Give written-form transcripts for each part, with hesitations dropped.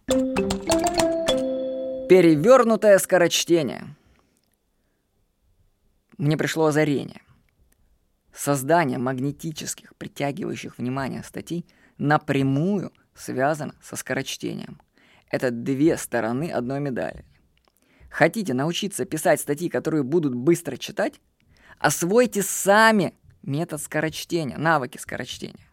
Перевернутое скорочтение. Мне пришло озарение. Создание магнетических, притягивающих внимание статей напрямую связано со скорочтением. Это две стороны одной медали. Хотите научиться писать статьи, которые будут быстро читать? Освойте сами метод скорочтения, навыки скорочтения.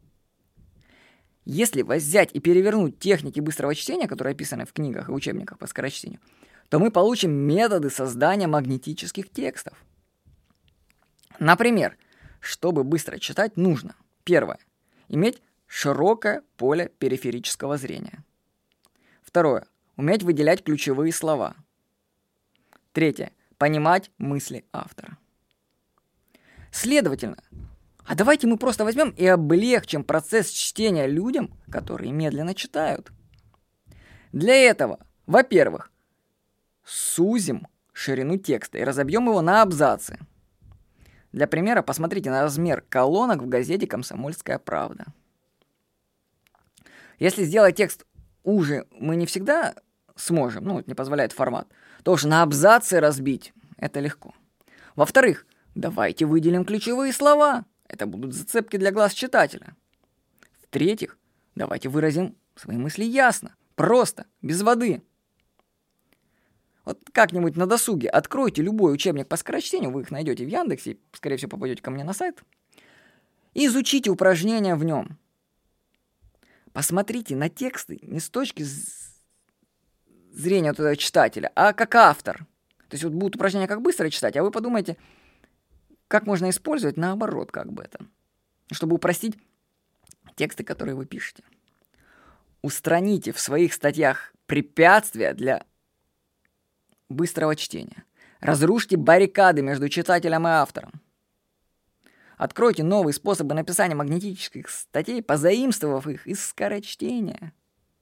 Если взять и перевернуть техники быстрого чтения, которые описаны в книгах и учебниках по скорочтению, то мы получим методы создания магнетических текстов. Например, чтобы быстро читать, нужно: первое – иметь широкое поле периферического зрения. Второе – уметь выделять ключевые слова. Третье – понимать мысли автора. Следовательно, а давайте мы просто возьмем и облегчим процесс чтения людям, которые медленно читают. Для этого, во-первых, сузим ширину текста и разобьем его на абзацы. Для примера посмотрите на размер колонок в газете «Комсомольская правда». Если сделать текст уже мы не всегда сможем, это не позволяет формат, то уж на абзацы разбить это легко. Во-вторых, давайте выделим ключевые слова. Это будут зацепки для глаз читателя. В-третьих, давайте выразим свои мысли ясно, просто, без воды. Вот как-нибудь на досуге откройте любой учебник по скорочтению, вы их найдете в Яндексе, скорее всего, попадете ко мне на сайт, и изучите упражнения в нем. Посмотрите на тексты не с точки зрения этого читателя, а как автор. То есть будут упражнения, как быстро читать, а вы подумайте, как можно использовать наоборот, чтобы упростить тексты, которые вы пишете. Устраните в своих статьях препятствия для быстрого чтения. Разрушьте баррикады между читателем и автором. Откройте новые способы написания магнетических статей, позаимствовав их из скорочтения.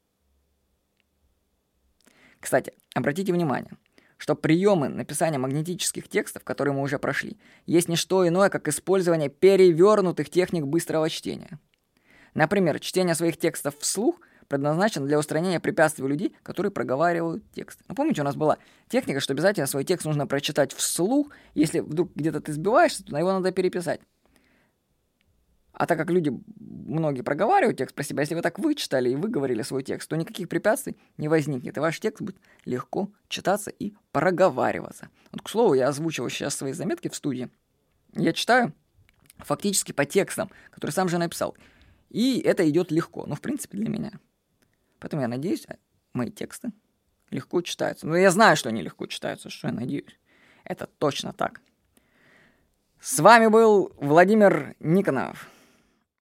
Кстати, обратите внимание, что приемы написания магнетических текстов, которые мы уже прошли, есть не что иное, как использование перевернутых техник быстрого чтения. Например, чтение своих текстов вслух предназначено для устранения препятствий у людей, которые проговаривают текст. Помните, у нас была техника, что обязательно свой текст нужно прочитать вслух. Если вдруг где-то ты сбиваешься, то его надо переписать. А так как люди, многие проговаривают текст про себя, если вы так вычитали и выговорили свой текст, то никаких препятствий не возникнет, и ваш текст будет легко читаться и проговариваться. К слову, я озвучиваю сейчас свои заметки в студии. Я читаю фактически по текстам, которые сам же написал. И это идет легко, в принципе, для меня. Поэтому я надеюсь, мои тексты легко читаются. Но я знаю, что они легко читаются, что я надеюсь. Это точно так. С вами был Владимир Никонов.